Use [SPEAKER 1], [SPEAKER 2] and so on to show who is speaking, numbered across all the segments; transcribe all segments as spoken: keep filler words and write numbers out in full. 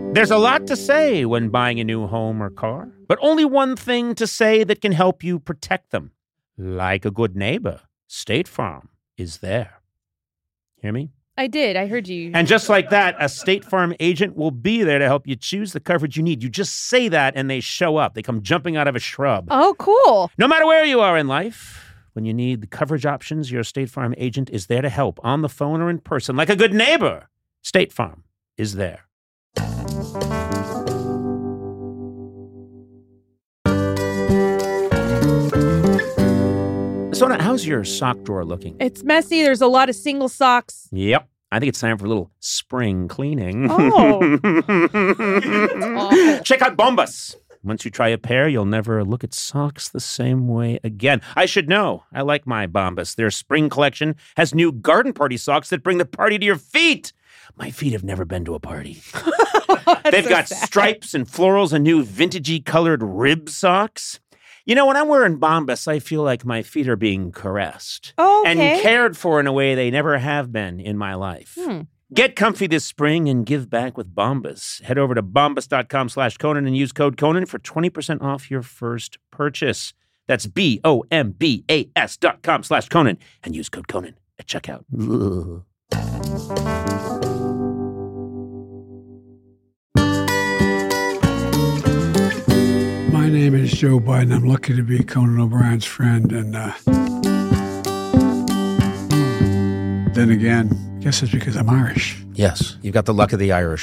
[SPEAKER 1] There's a lot to say when buying a new home or car, but only one thing to say that can help you protect them. Like a good neighbor, State Farm is there. Hear me?
[SPEAKER 2] I did. I heard you.
[SPEAKER 1] And just like that, a State Farm agent will be there to help you choose the coverage you need. You just say that and they show up. They come jumping out of a shrub.
[SPEAKER 2] Oh, cool.
[SPEAKER 1] No matter where you are in life, when you need the coverage options, your State Farm agent is there to help on the phone or in person. Like a good neighbor, State Farm is there. Sona, how's your sock drawer looking?
[SPEAKER 2] It's messy. There's a lot of single socks.
[SPEAKER 1] Yep. I think it's time for a little spring cleaning.
[SPEAKER 2] Oh.
[SPEAKER 1] Check out Bombas. Once you try a pair, you'll never look at socks the same way again. I should know. I like my Bombas. Their spring collection has new garden party socks that bring the party to your feet. My feet have never been to a party. They've
[SPEAKER 2] so
[SPEAKER 1] got
[SPEAKER 2] sad.
[SPEAKER 1] stripes and florals and new vintagey colored rib socks. You know, when I'm wearing Bombas, I feel like my feet are being caressed
[SPEAKER 2] Oh, okay.
[SPEAKER 1] and cared for in a way they never have been in my life.
[SPEAKER 2] Hmm.
[SPEAKER 1] Get comfy this spring and give back with Bombas. Head over to bombas.com slash Conan and use code Conan for twenty percent off your first purchase. That's B-O-M-B-A-S dot com slash Conan and use code Conan at checkout. Ugh.
[SPEAKER 3] My name is Joe Biden. I'm lucky to be Conan O'Brien's friend. And uh, then again, I guess it's because I'm Irish.
[SPEAKER 1] Yes, you've got the luck of the Irish.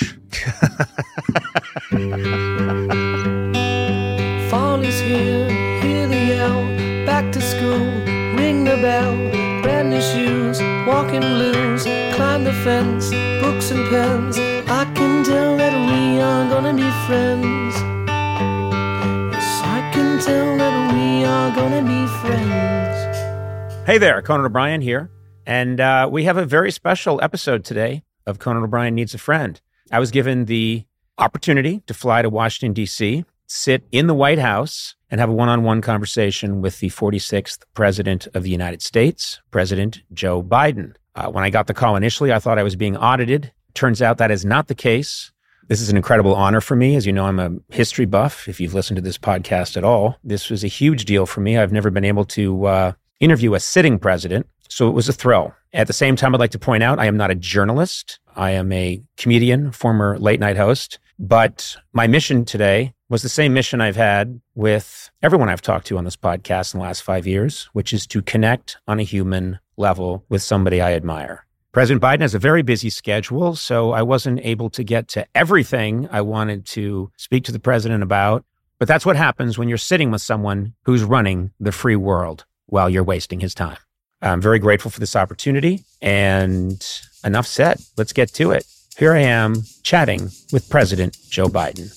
[SPEAKER 4] Fall is here, hear the yell, back to school, ring the bell, brand new shoes, walking blues, climb the fence, books and pens, I can tell that we are gonna be friends. Yes, I can tell that we are gonna be friends.
[SPEAKER 1] Hey there, Conan O'Brien here. And uh, we have a very special episode today of Conan O'Brien Needs a Friend. I was given the opportunity to fly to Washington, D C, sit in the White House, and have a one-on-one conversation with the forty-sixth President of the United States, President Joe Biden. Uh, when I got the call initially, I thought I was being audited. Turns out that is not the case. This is an incredible honor for me. As you know, I'm a history buff. If you've listened to this podcast at all, this was a huge deal for me. I've never been able to uh, interview a sitting president. So it was a thrill. At the same time, I'd like to point out, I am not a journalist. I am a comedian, former late night host. But my mission today was the same mission I've had with everyone I've talked to on this podcast in the last five years, which is to connect on a human level with somebody I admire. President Biden has a very busy schedule, so I wasn't able to get to everything I wanted to speak to the president about. But that's what happens when you're sitting with someone who's running the free world while you're wasting his time. I'm very grateful for this opportunity, and enough said. Let's get to it. Here I am chatting with President Joe Biden.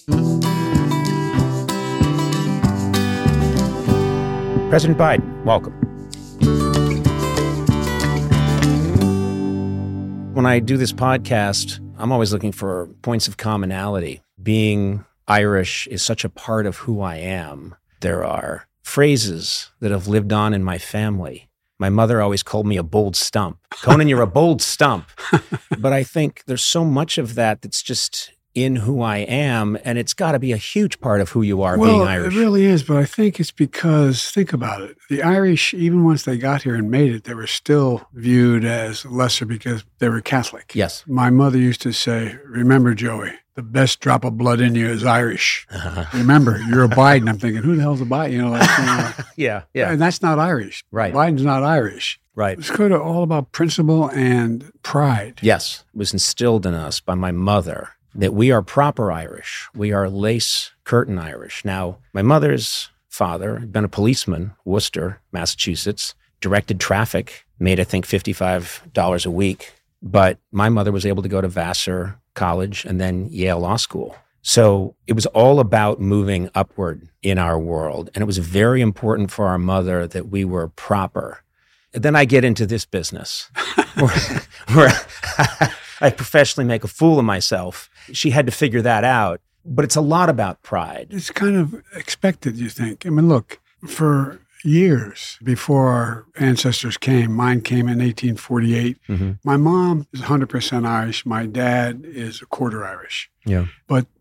[SPEAKER 1] President Biden, welcome. When I do this podcast, I'm always looking for points of commonality. Being Irish is such a part of who I am. There are phrases that have lived on in my family. My mother always called me a bold stump. Conan, you're a bold stump. But I think there's so much of that that's just in who I am, and it's got to be a huge part of who you are,
[SPEAKER 3] well,
[SPEAKER 1] being Irish.
[SPEAKER 3] It really is, but I think it's because, think about it, the Irish, even once they got here and made it, they were still viewed as lesser because they were Catholic.
[SPEAKER 1] Yes.
[SPEAKER 3] My mother used to say, remember, Joey, the best drop of blood in you is Irish. Uh-huh. Remember, you're a Biden. I'm thinking, who the hell's a Biden? You know, like, you know,
[SPEAKER 1] yeah, yeah.
[SPEAKER 3] And that's not Irish.
[SPEAKER 1] Right.
[SPEAKER 3] Biden's not Irish.
[SPEAKER 1] Right.
[SPEAKER 3] It's kind of all about principle and pride.
[SPEAKER 1] Yes. It was instilled in us by my mother that we are proper Irish. We are lace curtain Irish. Now, my mother's father had been a policeman, Worcester, Massachusetts, directed traffic, made, I think, fifty-five dollars a week. But my mother was able to go to Vassar College and then Yale Law School. So it was all about moving upward in our world. And it was very important for our mother that we were proper. And then I get into this business where, where I professionally make a fool of myself. She had to figure that out. But it's a lot about pride.
[SPEAKER 3] It's kind of expected, you think. I mean, look, for years before our ancestors came, mine came in eighteen forty-eight. Mm-hmm. My mom is one hundred percent Irish. My dad is a quarter Irish.
[SPEAKER 1] Yeah.
[SPEAKER 3] But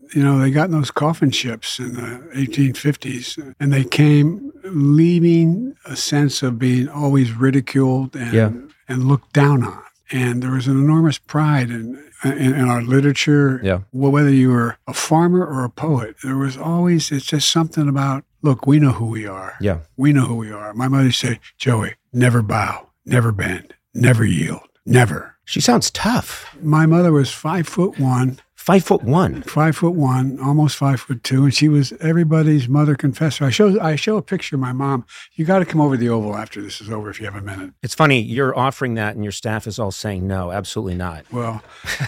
[SPEAKER 3] you know, they got in those coffin ships in the eighteen fifties, and they came leaving a sense of being always ridiculed and,
[SPEAKER 1] Yeah.
[SPEAKER 3] and looked down on. And there was an enormous pride in, in, in our literature.
[SPEAKER 1] Yeah.
[SPEAKER 3] Well, whether you were a farmer or a poet, there was always, it's just something about, look, we know who we are.
[SPEAKER 1] Yeah.
[SPEAKER 3] We know who we are. My mother used to say, Joey, never bow, never bend, never yield, never.
[SPEAKER 1] She sounds tough.
[SPEAKER 3] My mother was five foot one.
[SPEAKER 1] Five foot one.
[SPEAKER 3] Five foot one, almost five foot two, and she was everybody's mother confessor. I show I show a picture of my mom. You got to come over to the Oval after this is over if you have a minute.
[SPEAKER 1] It's funny, you're offering that and your staff is all saying no, absolutely not.
[SPEAKER 3] Well,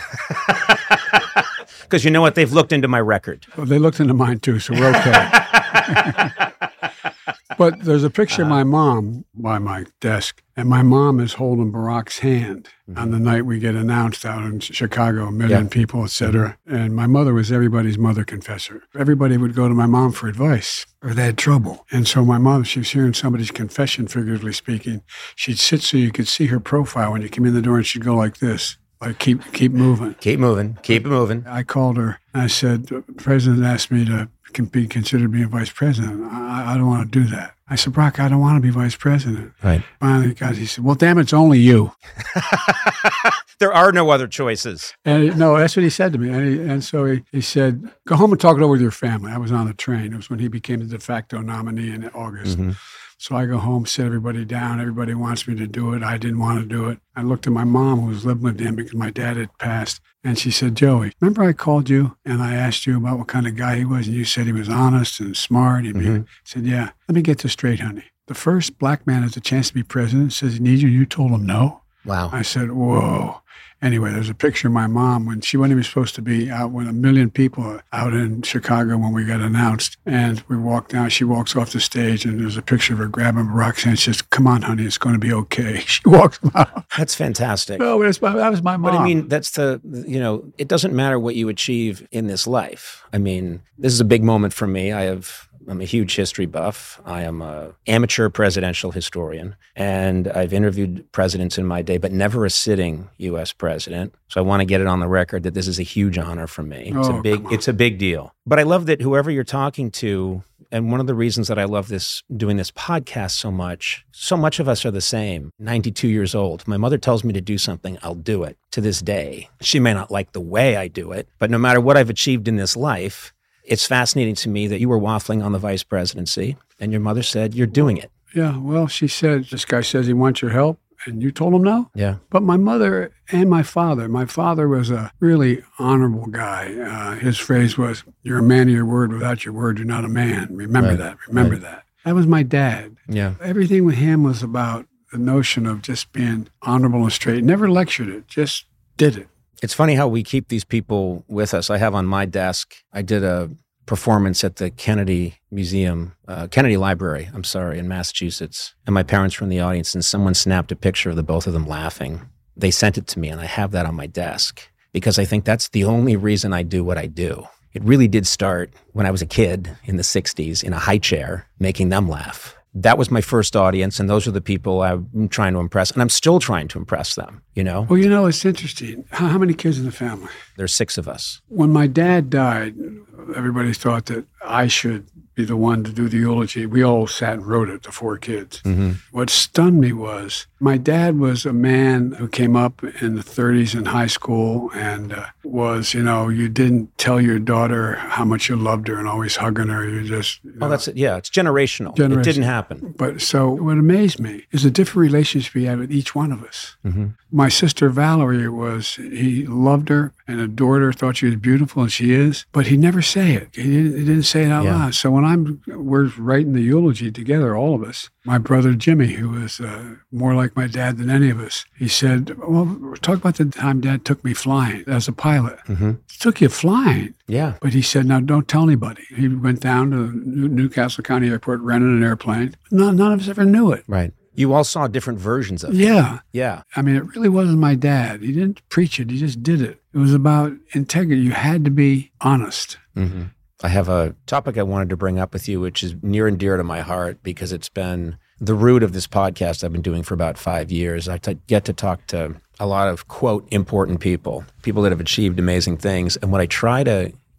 [SPEAKER 1] Because you know what? They've looked into my record.
[SPEAKER 3] well, they looked into mine too, so we're okay. But there's a picture of my mom by my desk, and my mom is holding Barack's hand mm-hmm. on the night we get announced out in Chicago, a million
[SPEAKER 1] yeah.
[SPEAKER 3] people, et cetera. And my mother was everybody's mother confessor. Everybody would go to my mom for advice, or they had trouble. And so my mom, she was hearing somebody's confession, figuratively speaking. She'd sit so you could see her profile when you came in the door, and she'd go like this. Like, keep keep moving.
[SPEAKER 1] Keep moving. Keep it moving.
[SPEAKER 3] I called her. And I said, the president asked me to can be considered being vice president. I, I don't want to do that. I said, Barack, I don't want to be vice president.
[SPEAKER 1] Right.
[SPEAKER 3] Finally, God, he said, well, damn, it's only you.
[SPEAKER 1] There are no other choices.
[SPEAKER 3] And he, no, that's what he said to me. And, he, and so he, he said, go home and talk it over with your family. I was on the train. It was when he became the de facto nominee in August. Mm-hmm. So I go home, sit everybody down. Everybody wants me to do it. I didn't want to do it. I looked at my mom, who was living with him because my dad had passed. And she said, Joey, remember I called you and I asked you about what kind of guy he was? And you said he was honest and smart. He'd mm-hmm. be, I said, yeah, let me get this straight, honey. The first black man has a chance to be president, says he needs you. You told him no.
[SPEAKER 1] Wow.
[SPEAKER 3] I said, whoa. Anyway, there's a picture of my mom when she wasn't even supposed to be out with a million people out in Chicago when we got announced. And we walked down, she walks off the stage and there's a picture of her grabbing Barack's hand. She says, come on, honey, it's going to be okay. She walks out.
[SPEAKER 1] That's fantastic.
[SPEAKER 3] No, that's my, that was my mom.
[SPEAKER 1] But I mean, that's the, you know, it doesn't matter what you achieve in this life. I mean, this is a big moment for me. I have... I'm a huge history buff. I am an amateur presidential historian, and I've interviewed presidents in my day, but never a sitting U S president. So I want to get it on the record that this is a huge honor for me. It's
[SPEAKER 3] oh,
[SPEAKER 1] a big, it's a big deal. But I love that whoever you're talking to, and one of the reasons that I love this, doing this podcast so much, so much of us are the same. ninety-two years old. My mother tells me to do something, I'll do it to this day. She may not like the way I do it, but no matter what I've achieved in this life, it's fascinating to me that you were waffling on the vice presidency and your mother said, you're doing it.
[SPEAKER 3] Yeah, well, she said, this guy says he wants your help. And you told him no?
[SPEAKER 1] Yeah.
[SPEAKER 3] But my mother and my father, my father was a really honorable guy. Uh, his phrase was, you're a man of your word. Without your word, you're not a man. Remember
[SPEAKER 1] right.
[SPEAKER 3] that. Remember
[SPEAKER 1] right.
[SPEAKER 3] that. That was my dad.
[SPEAKER 1] Yeah.
[SPEAKER 3] Everything with him was about the notion of just being honorable and straight. Never lectured it, just did it.
[SPEAKER 1] It's funny how we keep these people with us. I have on my desk, I did a performance at the Kennedy Museum, uh, Kennedy Library, I'm sorry, in Massachusetts. And my parents were in the audience and someone snapped a picture of the both of them laughing. They sent it to me and I have that on my desk because I think that's the only reason I do what I do. It really did start when I was a kid in the sixties in a high chair, making them laugh. That was my first audience, and those are the people I'm trying to impress, and I'm still trying to impress them, you know?
[SPEAKER 3] Well, you know, it's interesting. How, how many kids in the family?
[SPEAKER 1] There's six of us.
[SPEAKER 3] When my dad died, everybody thought that I should be the one to do the eulogy. We all sat and wrote it, the four kids.
[SPEAKER 1] Mm-hmm.
[SPEAKER 3] What stunned me was my dad was a man who came up in the thirties in high school and uh, was, you know, you didn't tell your daughter how much you loved her and always hugging her. You just, you know,
[SPEAKER 1] oh, that's it. Yeah, it's generational.
[SPEAKER 3] generational.
[SPEAKER 1] It didn't happen.
[SPEAKER 3] But so what amazed me is the different relationship he had with each one of us.
[SPEAKER 1] Mm-hmm.
[SPEAKER 3] My sister Valerie was, he loved her and adored her, thought she was beautiful, and she is, but he never say it. He didn't, he didn't say it out
[SPEAKER 1] Yeah.
[SPEAKER 3] loud. So when I'm, we're writing the eulogy together, all of us, my brother Jimmy, who was uh, more like my dad than any of us, he said, well, talk about the time Dad took me flying as a pilot.
[SPEAKER 1] Mm-hmm.
[SPEAKER 3] He took you flying.
[SPEAKER 1] Yeah.
[SPEAKER 3] But he said, now don't tell anybody. He went down to New- Newcastle County Airport, rented an airplane. No, none of us ever knew it.
[SPEAKER 1] Right. You all saw different versions of it.
[SPEAKER 3] Yeah.
[SPEAKER 1] Yeah.
[SPEAKER 3] I mean, it really wasn't my dad. He didn't preach it. He just did it. It was about integrity. You had to be honest.
[SPEAKER 1] Mm-hmm. I have a topic I wanted to bring up with you, which is near and dear to my heart because it's been the root of this podcast I've been doing for about five years. I t- get to talk to a lot of, quote, important people, people that have achieved amazing things. And what I try to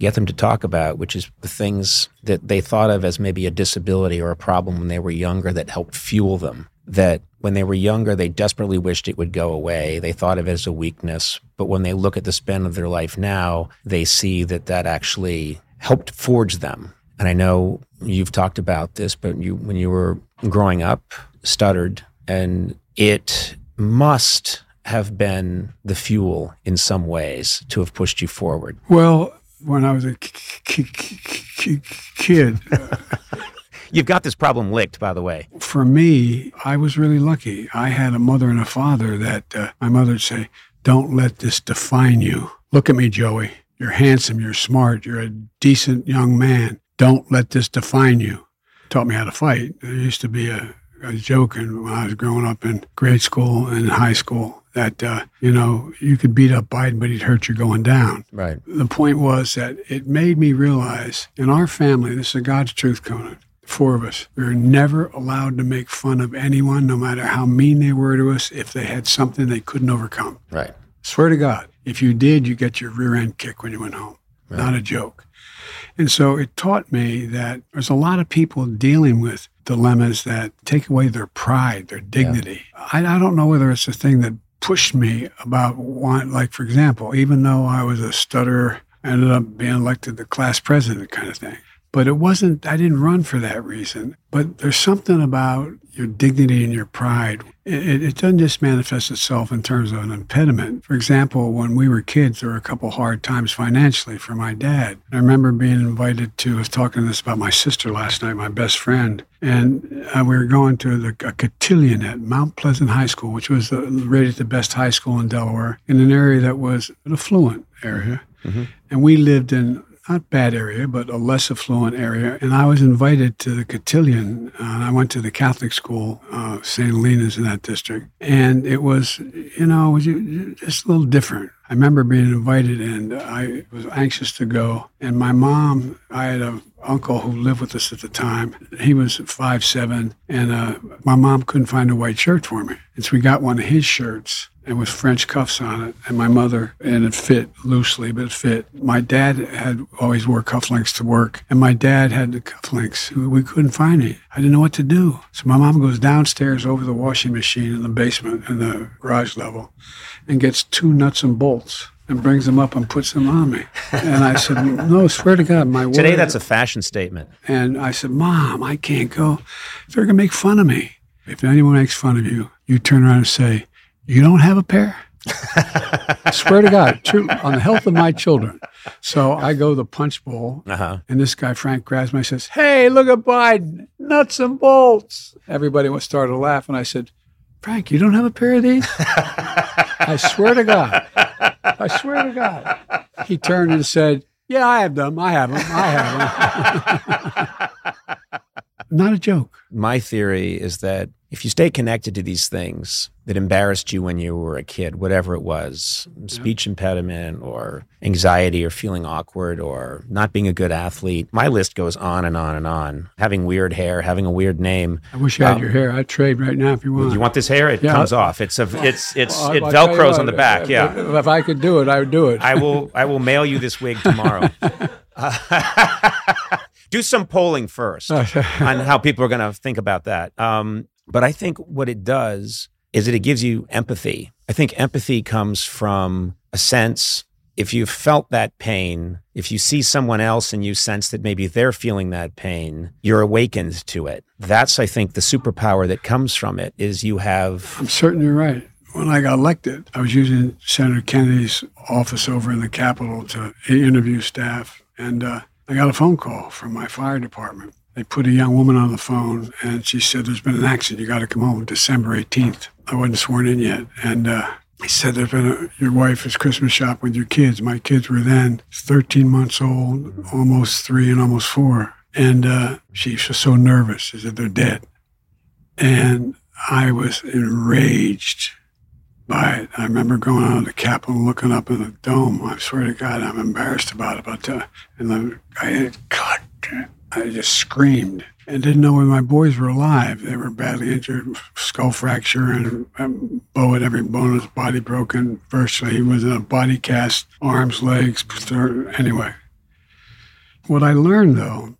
[SPEAKER 1] get them to talk about, which is the things that they thought of as maybe a disability or a problem when they were younger that helped fuel them. That when they were younger, they desperately wished it would go away. They thought of it as a weakness. But when they look at the span of their life now, they see that that actually helped forge them. And I know you've talked about this, but you, when you were growing up, stuttered, and it must have been the fuel in some ways to have pushed you forward.
[SPEAKER 3] Well, when I was a k- k- k- kid... Uh,
[SPEAKER 1] You've got this problem licked, by the way.
[SPEAKER 3] For me, I was really lucky. I had a mother and a father that uh, my mother would say, don't let this define you. Look at me, Joey. You're handsome. You're smart. You're a decent young man. Don't let this define you. Taught me how to fight. There used to be a, a joke when I was growing up in grade school and high school that, uh, you know, you could beat up Biden, but he'd hurt you going down.
[SPEAKER 1] Right.
[SPEAKER 3] The point was that it made me realize in our family, this is God's truth, Conan, four of us, we were never allowed to make fun of anyone, no matter how mean they were to us, if they had something they couldn't overcome.
[SPEAKER 1] Right.
[SPEAKER 3] Swear to God, if you did, you get your rear end kicked when you went home. Right. Not a joke. And so it taught me that there's a lot of people dealing with dilemmas that take away their pride, their dignity. Yeah. I, I don't know whether it's the thing that pushed me about, want, like, for example, even though I was a stutterer, I ended up being elected the class president kind of thing. But it wasn't, I didn't run for that reason. But there's something about your dignity and your pride. It, it doesn't just manifest itself in terms of an impediment. For example, when we were kids, there were a couple hard times financially for my dad. I remember being invited to, I was talking to this about my sister last night, my best friend, and uh, we were going to the a cotillion at Mount Pleasant High School, which was uh, rated the best high school in Delaware, in an area that was an affluent area. Mm-hmm. And we lived in not bad area, but a less affluent area. And I was invited to the cotillion. Uh, and I went to the Catholic school, uh, Saint Helena's in that district. And it was, you know, it was just a little different. I remember being invited, and I was anxious to go. And my mom, I had an uncle who lived with us at the time. He was five seven, and uh, my mom couldn't find a white shirt for me. And so we got one of his shirts. It was French cuffs on it, and my mother, and it fit loosely, but it fit. My dad had always wore cufflinks to work, and my dad had the cufflinks. We couldn't find any. I didn't know what to do. So my mom goes downstairs over the washing machine in the basement, in the garage level, and gets two nuts and bolts and brings them up and puts them on me. And I said, no, swear to God, my word.
[SPEAKER 1] Today, that's a fashion statement.
[SPEAKER 3] And I said, Mom, I can't go. They're going to make fun of me. If anyone makes fun of you, you turn around and say, you don't have a pair? I swear to God, true, on the health of my children. So I go to the punch bowl, uh-huh. and this guy, Frank, grabs me, says, hey, look at Biden, nuts and bolts. Everybody started to laugh, and I said, Frank, you don't have a pair of these? I swear to God. I swear to God. He turned and said, yeah, I have them. I have them. I have them. Not a joke.
[SPEAKER 1] My theory is that if you stay connected to these things that embarrassed you when you were a kid, whatever it was, speech impediment or anxiety or feeling awkward or not being a good athlete, my list goes on and on and on. Having weird hair, having a weird name.
[SPEAKER 3] I wish I had um, your hair. I'd trade right now if you want.
[SPEAKER 1] You want this hair? It yeah. comes off. It's a, it's it's
[SPEAKER 3] well,
[SPEAKER 1] it velcros what, on the back. Yeah.
[SPEAKER 3] If, if I could do it, I would do it.
[SPEAKER 1] I will. I will mail you this wig tomorrow. Uh, do some polling first on how people are going to think about that. Um, but I think what it does is that it gives you empathy. I think empathy comes from a sense, if you've felt that pain, if you see someone else and you sense that maybe they're feeling that pain, you're awakened to it. That's, I think, the superpower that comes from it is you have...
[SPEAKER 3] I'm certain you're right. When I got elected, I was using Senator Kennedy's office over in the Capitol to interview staff, and uh, I got a phone call from my fire department. They put a young woman on the phone, and she said, there's been an accident. You got to come home December eighteenth. I wasn't sworn in yet. And uh, he said, there's been a, your wife is Christmas shopping with your kids. My kids were then thirteen months old, almost three and almost four. And uh, she was so nervous. She said, they're dead. And I was enraged by it. I remember going out of the Capitol and looking up in the dome. I swear to God, I'm embarrassed about it. But, uh, and the guy had cut. I just screamed and didn't know when my boys were alive. They were badly injured, skull fracture, and um, Bo had every bone of his body broken virtually. He was in a body cast, arms, legs, anyway. What I learned, though,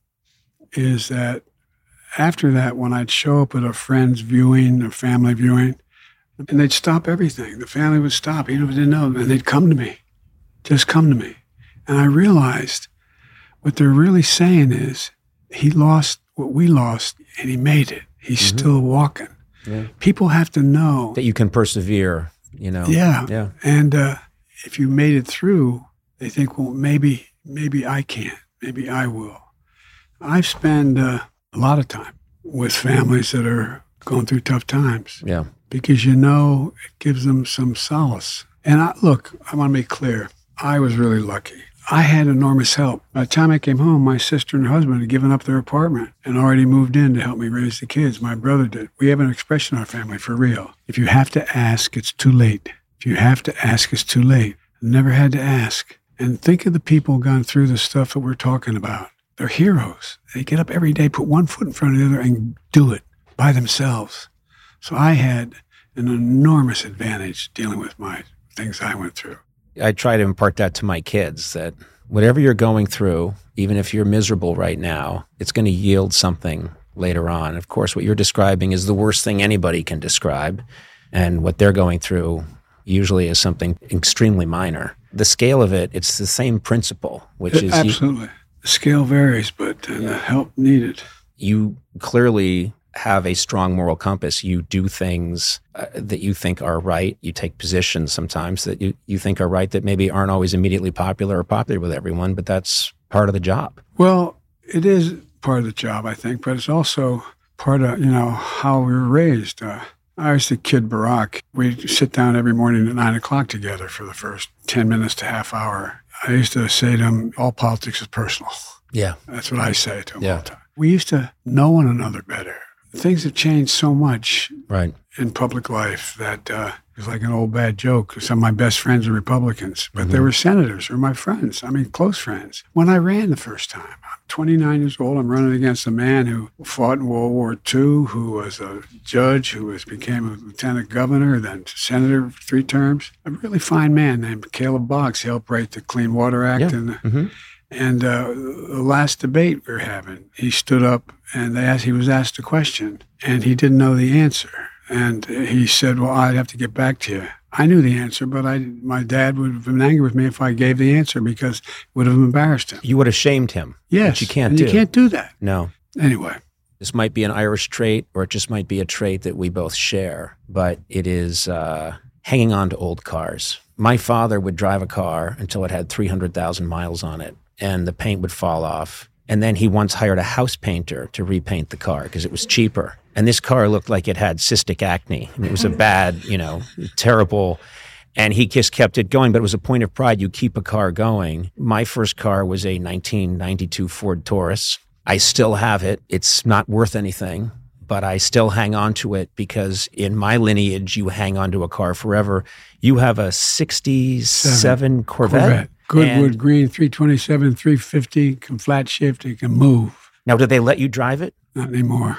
[SPEAKER 3] is that after that, when I'd show up at a friend's viewing, a family viewing, and they'd stop everything. The family would stop, even if they didn't know, and they'd come to me, just come to me. And I realized what they're really saying is he lost what we lost, and he made it. He's mm-hmm. still walking. Yeah. People have to know
[SPEAKER 1] that you can persevere, you know.
[SPEAKER 3] Yeah.
[SPEAKER 1] Yeah.
[SPEAKER 3] And uh, if you made it through, they think, well, maybe, maybe I can't. Maybe I will. I've spent uh, a lot of time with families that are going through tough times.
[SPEAKER 1] Yeah.
[SPEAKER 3] Because, you know, it gives them some solace. And I, look, I want to be clear. I was really lucky. I had enormous help. By the time I came home, my sister and husband had given up their apartment and already moved in to help me raise the kids. My brother did. We have an expression in our family, for real. If you have to ask, it's too late. If you have to ask, it's too late. I never had to ask. And think of the people who've gone through the stuff that we're talking about. They're heroes. They get up every day, put one foot in front of the other, and do it by themselves. So I had an enormous advantage dealing with my things I went through.
[SPEAKER 1] I try to impart that to my kids, that whatever you're going through, even if you're miserable right now, it's going to yield something later on. Of course, what you're describing is the worst thing anybody can describe. And what they're going through usually is something extremely minor. The scale of it, it's the same principle, which
[SPEAKER 3] it,
[SPEAKER 1] is...
[SPEAKER 3] Absolutely. You, the scale varies, but uh, the help needed.
[SPEAKER 1] You clearly have a strong moral compass. You do things uh, that you think are right. You take positions sometimes that you, you think are right that maybe aren't always immediately popular or popular with everyone, but that's part of the job.
[SPEAKER 3] Well, it is part of the job, I think, but it's also part of, you know, how we were raised. Uh, I was the kid Barack. We'd sit down every morning at nine o'clock together for the first ten minutes to half hour. I used to say to him, all politics is personal.
[SPEAKER 1] Yeah.
[SPEAKER 3] That's what I say to him
[SPEAKER 1] yeah.
[SPEAKER 3] all the time. We used to know one another better. Things have changed so much
[SPEAKER 1] right.
[SPEAKER 3] in public life that uh, it's like an old bad joke. Some of my best friends are Republicans, but
[SPEAKER 1] mm-hmm.
[SPEAKER 3] they were senators or my friends. I mean, close friends. When I ran the first time, I'm twenty-nine years old. I'm running against a man who fought in World War Two, who was a judge, who was became a lieutenant governor, then senator for three terms. A really fine man named Caleb Boggs. He helped write the Clean Water Act.
[SPEAKER 1] Yeah.
[SPEAKER 3] and the,
[SPEAKER 1] mm-hmm.
[SPEAKER 3] And uh, the last debate we were having, he stood up and they asked, he was asked a question and he didn't know the answer. And he said, well, I'd have to get back to you. I knew the answer, but I, my dad would have been angry with me if I gave the answer because it would have embarrassed him.
[SPEAKER 1] You would have shamed him.
[SPEAKER 3] Yes.
[SPEAKER 1] Which you can't
[SPEAKER 3] and
[SPEAKER 1] do.
[SPEAKER 3] You can't do that.
[SPEAKER 1] No.
[SPEAKER 3] Anyway.
[SPEAKER 1] This might be an Irish trait or it just might be a trait that we both share, but it is uh, hanging on to old cars. My father would drive a car until it had three hundred thousand miles on it. And the paint would fall off. And then he once hired a house painter to repaint the car because it was cheaper. And this car looked like it had cystic acne. I mean, it was a bad, you know, terrible. And he just kept it going. But it was a point of pride. You keep a car going. My first car was a nineteen ninety-two Ford Taurus. I still have it. It's not worth anything, but I still hang on to it because in my lineage, you hang on to a car forever. You have a sixty-seven
[SPEAKER 3] Seven.
[SPEAKER 1] Corvette.
[SPEAKER 3] Corvette. Goodwood
[SPEAKER 1] and,
[SPEAKER 3] Green, three twenty-seven, three fifty, can flat shift, it can move.
[SPEAKER 1] Now, do they let you drive it?
[SPEAKER 3] Not anymore.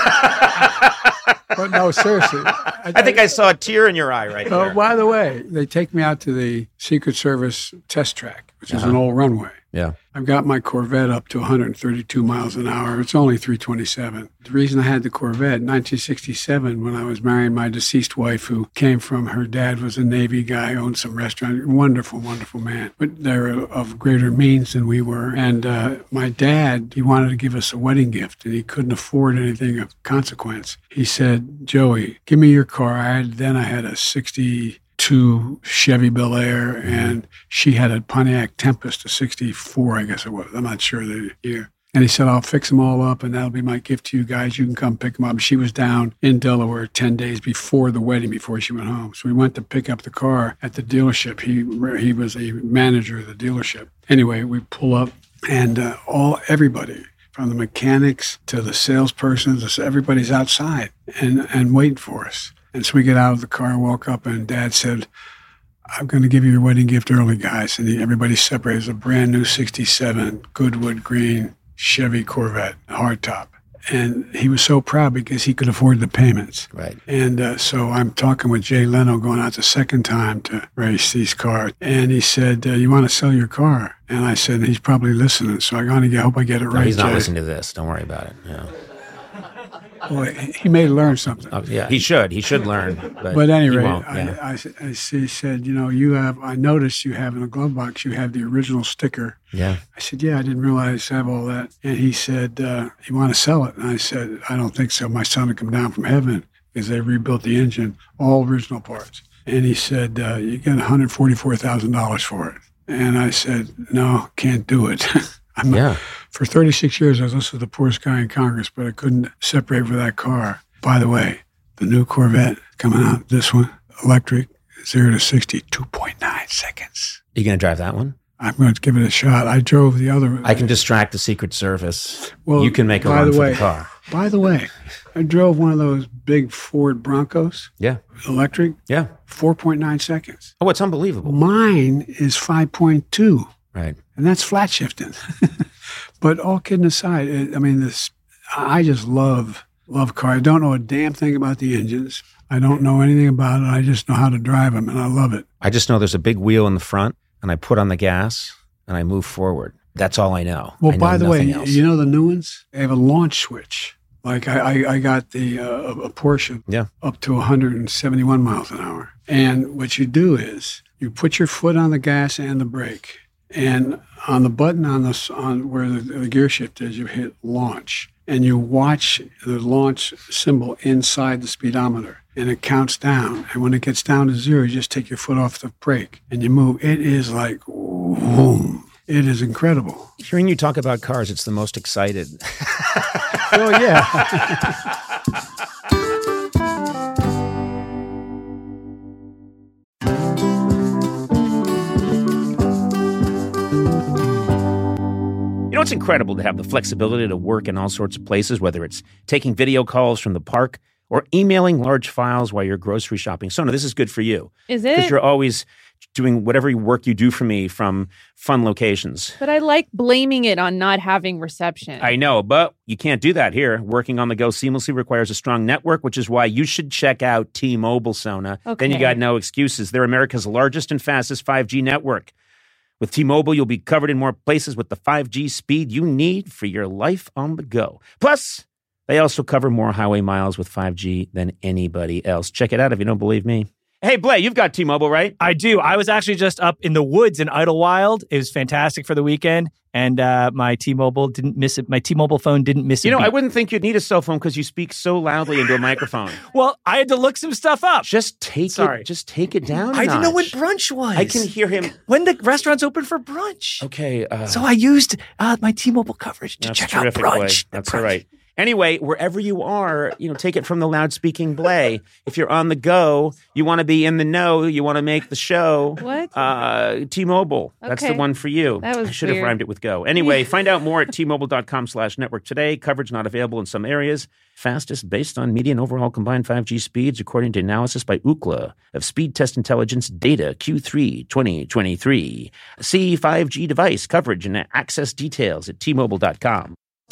[SPEAKER 3] But no, seriously. I,
[SPEAKER 1] I think I saw a tear in your eye right
[SPEAKER 3] Oh,
[SPEAKER 1] there.
[SPEAKER 3] by the way, they take me out to the Secret Service test track, which is
[SPEAKER 1] Uh-huh.
[SPEAKER 3] an old runway.
[SPEAKER 1] Yeah.
[SPEAKER 3] I've got my Corvette up to one hundred thirty-two miles an hour. It's only three twenty-seven. The reason I had the Corvette, nineteen sixty-seven, when I was marrying my deceased wife, who came from, her dad was a Navy guy, owned some restaurant. Wonderful, wonderful man. But they were of greater means than we were. And uh, my dad, he wanted to give us a wedding gift, and he couldn't afford anything of consequence. He said, Joey, give me your car. I had, then I had a sixty-two Chevy Bel Air, and she had a Pontiac Tempest, a sixty-four, I guess it was. I'm not sure the year. And he said, I'll fix them all up, and that'll be my gift to you guys. You can come pick them up. She was down in Delaware ten days before the wedding, before she went home. So we went to pick up the car at the dealership. He he was a manager of the dealership. Anyway, we pull up, and uh, all everybody, from the mechanics to the salespersons, everybody's outside and, and waiting for us. And so we get out of the car, walk up, and Dad said, I'm going to give you your wedding gift early, guys. And he, everybody separated. It was a brand new sixty-seven Goodwood Green Chevy Corvette, hardtop. And he was so proud because he could afford the payments.
[SPEAKER 1] Right.
[SPEAKER 3] And uh, so I'm talking with Jay Leno going out the second time to race these cars. And he said, uh, you want to sell your car? And I said, he's probably listening. So I'm going to hope I get it
[SPEAKER 1] No,
[SPEAKER 3] right,
[SPEAKER 1] he's not
[SPEAKER 3] Jay.
[SPEAKER 1] listening to this. Don't worry about it. Yeah.
[SPEAKER 3] Well, he may learn something.
[SPEAKER 1] Oh, yeah, he should. He should learn. But,
[SPEAKER 3] But at any
[SPEAKER 1] he
[SPEAKER 3] rate,
[SPEAKER 1] won't,
[SPEAKER 3] I,
[SPEAKER 1] yeah.
[SPEAKER 3] I, I, he said, you know, you have, I noticed you have in a glove box, you have the original sticker.
[SPEAKER 1] Yeah.
[SPEAKER 3] I said, yeah, I didn't realize I have all that. And he said, uh, you want to sell it? And I said, I don't think so. My son would come down from heaven because they rebuilt the engine, all original parts. And he said, uh, you get one hundred forty-four thousand dollars for it. And I said, no, can't do it. I'm
[SPEAKER 1] Yeah.
[SPEAKER 3] For thirty-six years, I was also the poorest guy in Congress, but I couldn't separate for that car. By the way, the new Corvette coming out, this one, electric, zero to sixty, two point nine seconds.
[SPEAKER 1] You going to drive that one?
[SPEAKER 3] I'm going to give it a shot. I drove the other.
[SPEAKER 1] I can distract the Secret Service.
[SPEAKER 3] Well,
[SPEAKER 1] you can make a
[SPEAKER 3] by
[SPEAKER 1] run
[SPEAKER 3] the
[SPEAKER 1] for
[SPEAKER 3] way,
[SPEAKER 1] the car.
[SPEAKER 3] By the way, I drove one of those big Ford Broncos,
[SPEAKER 1] Yeah.
[SPEAKER 3] electric,
[SPEAKER 1] Yeah.
[SPEAKER 3] four point nine seconds.
[SPEAKER 1] Oh, it's unbelievable.
[SPEAKER 3] Mine is five point two,
[SPEAKER 1] Right.
[SPEAKER 3] and that's flat shifting. But all kidding aside, it, I mean, this I just love love cars. I don't know a damn thing about the engines. I don't know anything about it. I just know how to drive them, and I love it.
[SPEAKER 1] I just know there's a big wheel in the front, and I put on the gas, and I move forward. That's all I know.
[SPEAKER 3] Well,
[SPEAKER 1] I know
[SPEAKER 3] by the way,
[SPEAKER 1] nothing else.
[SPEAKER 3] you know the new ones? They have a launch switch. Like I, I, I got the uh, a Porsche
[SPEAKER 1] Yeah.
[SPEAKER 3] up to one hundred seventy-one miles an hour. And what you do is you put your foot on the gas and the brake, and on the button on the on where the, the gear shift is, you hit launch, and you watch the launch symbol inside the speedometer, and it counts down. And when it gets down to zero, you just take your foot off the brake and you move. It is like boom. It is incredible.
[SPEAKER 1] Hearing you talk about cars, it's the most excited.
[SPEAKER 3] Oh, yeah.
[SPEAKER 1] You know, it's incredible to have the flexibility to work in all sorts of places, whether it's taking video calls from the park or emailing large files while you're grocery shopping. Sona, this is good for you.
[SPEAKER 2] Is
[SPEAKER 1] Because
[SPEAKER 2] it?
[SPEAKER 1] you're always doing whatever work you do for me from fun locations.
[SPEAKER 2] But I like blaming it on not having reception.
[SPEAKER 1] I know, but you can't do that here. Working on the go seamlessly requires a strong network, which is why you should check out T-Mobile, Sona. Then you
[SPEAKER 2] Okay.
[SPEAKER 1] got no excuses. They're America's largest and fastest five G network. With T-Mobile, you'll be covered in more places with the five G speed you need for your life on the go. Plus, they also cover more highway miles with five G than anybody else. Check it out if you don't believe me. Hey, Blay, you've got T-Mobile, right?
[SPEAKER 5] I do. I was actually just up in the woods in Idlewild. It was fantastic for the weekend, and uh, my T-Mobile didn't miss it. My T-Mobile phone didn't miss it.
[SPEAKER 1] You know, I wouldn't think you'd need a cell phone because you speak so loudly into a microphone.
[SPEAKER 5] Well, I had to look some stuff up.
[SPEAKER 1] Just take
[SPEAKER 5] Sorry.
[SPEAKER 1] it. Just take it down. a
[SPEAKER 5] I didn't know when
[SPEAKER 1] notch.
[SPEAKER 5] brunch was.
[SPEAKER 1] I can hear him.
[SPEAKER 5] when the restaurant's open for brunch.
[SPEAKER 1] Okay. Uh,
[SPEAKER 5] So I used uh, my T-Mobile coverage to
[SPEAKER 1] that's
[SPEAKER 5] check out
[SPEAKER 1] terrific,
[SPEAKER 5] brunch.
[SPEAKER 1] Blay.
[SPEAKER 5] The
[SPEAKER 1] That's
[SPEAKER 5] brunch.
[SPEAKER 1] all right. Anyway, wherever you are, you know, take it from the loud-speaking Blay. If you're on the go, you want to be in the know, you want to make the show.
[SPEAKER 2] What?
[SPEAKER 1] Uh, T-Mobile. That's the
[SPEAKER 2] Okay.
[SPEAKER 1] one for you.
[SPEAKER 2] That was
[SPEAKER 1] I should have
[SPEAKER 2] weird.
[SPEAKER 1] rhymed it with go. Anyway, find out more at T-Mobile.com slash network today. Coverage not available in some areas. Fastest based on median overall combined five G speeds, according to analysis by Ookla of Speed Test Intelligence data Q three twenty twenty-three. See five G device coverage and access details at T Mobile dot com.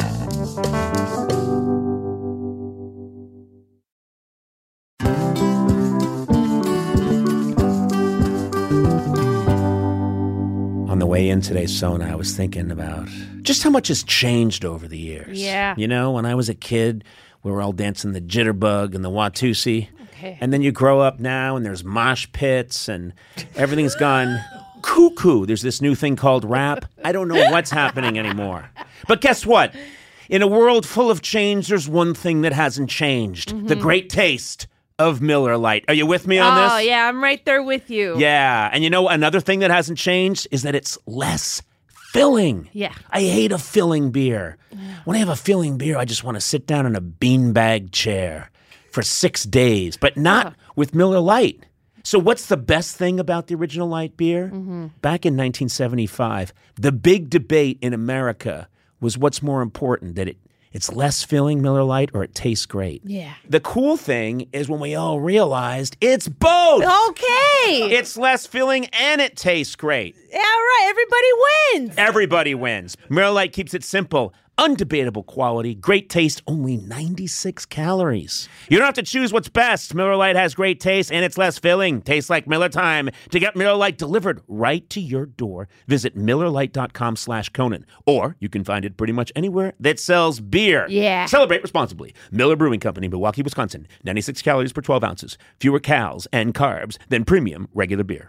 [SPEAKER 1] On the way in today, Sona, I was thinking about just how much has changed over the years.
[SPEAKER 2] Yeah.
[SPEAKER 1] You know, when I was a kid, we were all dancing the jitterbug and the Watusi.
[SPEAKER 2] Okay.
[SPEAKER 1] And then you grow up now and there's mosh pits and everything's gone cuckoo. There's this new thing called rap. I don't know what's happening anymore. But guess what? In a world full of change, there's one thing that hasn't changed.
[SPEAKER 2] Mm-hmm.
[SPEAKER 1] The great taste of Miller Lite. Are you with me on this?
[SPEAKER 2] Oh, yeah, I'm right there with you.
[SPEAKER 1] Yeah. And you know, another thing that hasn't changed is that it's less filling.
[SPEAKER 2] Yeah.
[SPEAKER 1] I hate a filling beer. When I have a filling beer, I just want to sit down in a beanbag chair for six days, but not with Miller Lite. So what's the best thing about the original light beer?
[SPEAKER 2] Mm-hmm.
[SPEAKER 1] Back in nineteen seventy-five, the big debate in America was what's more important, that it it's less filling, Miller Lite, or it tastes great.
[SPEAKER 2] Yeah.
[SPEAKER 1] The cool thing is when we all realized it's both.
[SPEAKER 2] Okay.
[SPEAKER 1] It's less filling and it tastes great.
[SPEAKER 2] Yeah, all right. Everybody wins.
[SPEAKER 1] Everybody wins. Miller Lite keeps it simple. undebatable quality, great taste, only ninety-six calories. You don't have to choose what's best. Miller Lite has great taste and it's less filling. Tastes like Miller time. To get Miller Lite delivered right to your door, visit MillerLite.com slash Conan. Or you can find it pretty much anywhere that sells beer.
[SPEAKER 2] Yeah.
[SPEAKER 1] Celebrate responsibly. Miller Brewing Company, Milwaukee, Wisconsin. ninety-six calories per twelve ounces. Fewer calories and carbs than premium regular beer.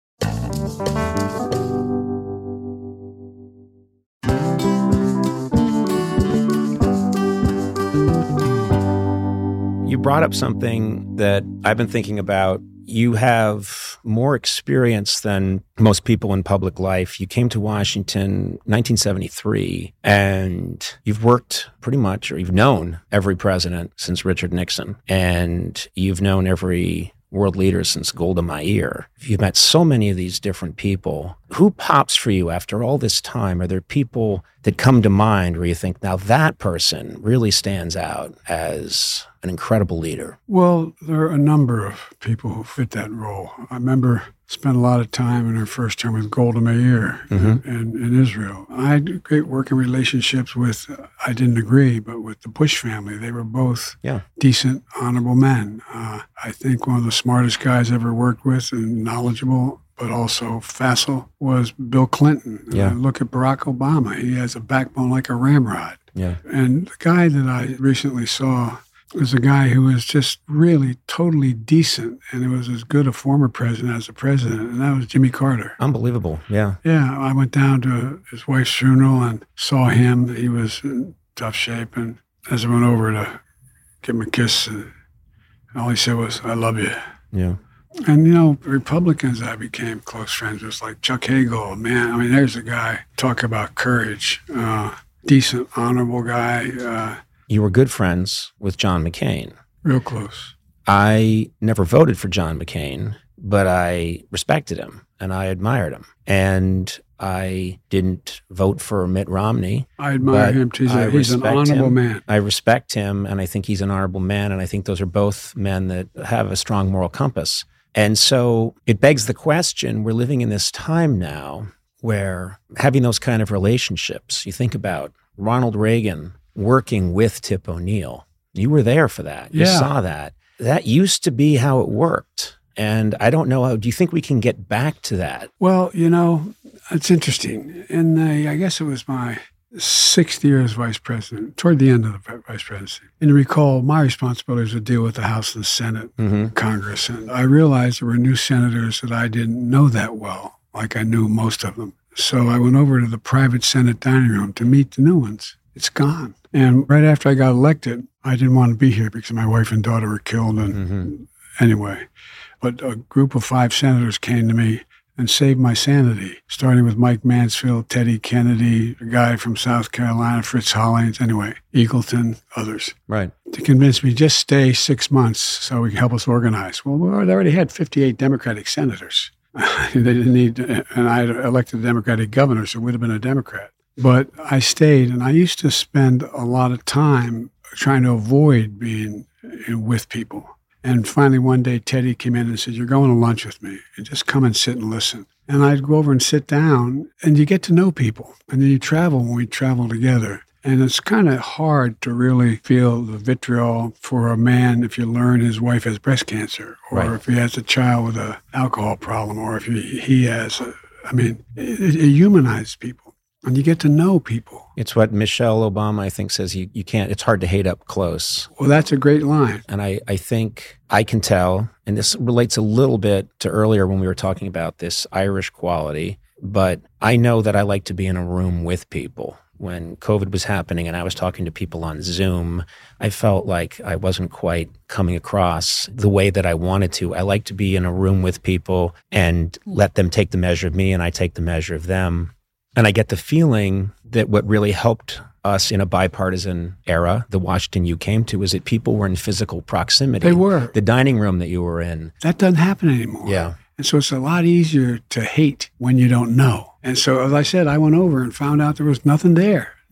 [SPEAKER 1] You brought up something that I've been thinking about. You have more experience than most people in public life. You came to Washington nineteen seventy-three, and you've worked pretty much, or you've known every president since Richard Nixon, and you've known every world leader since Golda Meir. You've met so many of these different people. Who pops for you after all this time? Are there people that come to mind where you think, now that person really stands out as an incredible leader?
[SPEAKER 3] Well, there are a number of people who fit that role. I remember spent a lot of time in her first term with Golda Meir mm-hmm. in, in Israel. I had great working relationships with, I didn't agree, but with the Bush family. They were both yeah. decent, honorable men. Uh, I think one of the smartest guys I ever worked with and knowledgeable, but also facile, was Bill Clinton.
[SPEAKER 1] Yeah.
[SPEAKER 3] Uh, look at Barack Obama. He has a backbone like a ramrod.
[SPEAKER 1] Yeah.
[SPEAKER 3] And the guy that I recently saw was a guy who was just really totally decent, and it was as good a former president as a president, and that was Jimmy Carter.
[SPEAKER 1] Unbelievable, yeah.
[SPEAKER 3] Yeah, I went down to his wife's funeral and saw him. He was in tough shape, and as I went over to give him a kiss, uh, all he said was, "I love you."
[SPEAKER 1] Yeah.
[SPEAKER 3] And, you know, Republicans I became close friends with, like Chuck Hagel. Man, I mean, there's a guy, talk about courage, uh, decent, honorable guy. Uh,
[SPEAKER 1] You were good friends with John McCain.
[SPEAKER 3] Real close.
[SPEAKER 1] I never voted for John McCain, but I respected him and I admired him. And I didn't vote for Mitt Romney.
[SPEAKER 3] I admire him too. He's, a, he's an honorable
[SPEAKER 1] him.
[SPEAKER 3] man.
[SPEAKER 1] I respect him, and I think he's an honorable man, and I think those are both men that have a strong moral compass. And so it begs the question, we're living in this time now where having those kind of relationships, you think about Ronald Reagan working with Tip O'Neill. You were there for that. You
[SPEAKER 3] yeah.
[SPEAKER 1] saw that. That used to be how it worked. And I don't know, how, do you think we can get back to that?
[SPEAKER 3] Well, you know, it's interesting. In the, I guess it was my sixth year as vice president, toward the end of the vice presidency. And you recall, my responsibility was to deal with the House and the Senate,
[SPEAKER 1] mm-hmm.
[SPEAKER 3] Congress. And I realized there were new senators that I didn't know that well, like I knew most of them. So I went over to the private Senate dining room to meet the new ones. It's gone. And right after I got elected, I didn't want to be here because my wife and daughter were killed. And
[SPEAKER 1] mm-hmm.
[SPEAKER 3] anyway, but a group of five senators came to me and saved my sanity, starting with Mike Mansfield, Teddy Kennedy, a guy from South Carolina, Fritz Hollings, anyway, Eagleton, others.
[SPEAKER 1] Right.
[SPEAKER 3] To convince me, just stay six months so we can help us organize. Well, we already had fifty-eight Democratic senators. They didn't need, and I had elected a Democratic governor, so it would have been a Democrat. But I stayed, and I used to spend a lot of time trying to avoid being with people. And finally, one day, Teddy came in and said, "You're going to lunch with me. And just come and sit and listen." And I'd go over and sit down, and you get to know people. And then you travel when we travel together. And it's kind of hard to really feel the vitriol for a man if you learn his wife has breast cancer, or
[SPEAKER 1] right.
[SPEAKER 3] if he has a child with an alcohol problem, or if he, he has, a, I mean, it, it humanizes people. And you get to know people.
[SPEAKER 1] It's what Michelle Obama, I think, says you, you can't, it's hard to hate up close.
[SPEAKER 3] Well, that's a great line.
[SPEAKER 1] And I, I think I can tell, and this relates a little bit to earlier when we were talking about this Irish quality, but I know that I like to be in a room with people. When COVID was happening and I was talking to people on Zoom, I felt like I wasn't quite coming across the way that I wanted to. I like to be in a room with people and let them take the measure of me and I take the measure of them. And I get the feeling that what really helped us in a bipartisan era, the Washington you came to, is that people were in physical proximity.
[SPEAKER 3] They were.
[SPEAKER 1] The dining room that you were in.
[SPEAKER 3] That doesn't happen anymore.
[SPEAKER 1] Yeah.
[SPEAKER 3] And so it's a lot easier to hate when you don't know. And so, as I said, I went over and found out there was nothing there.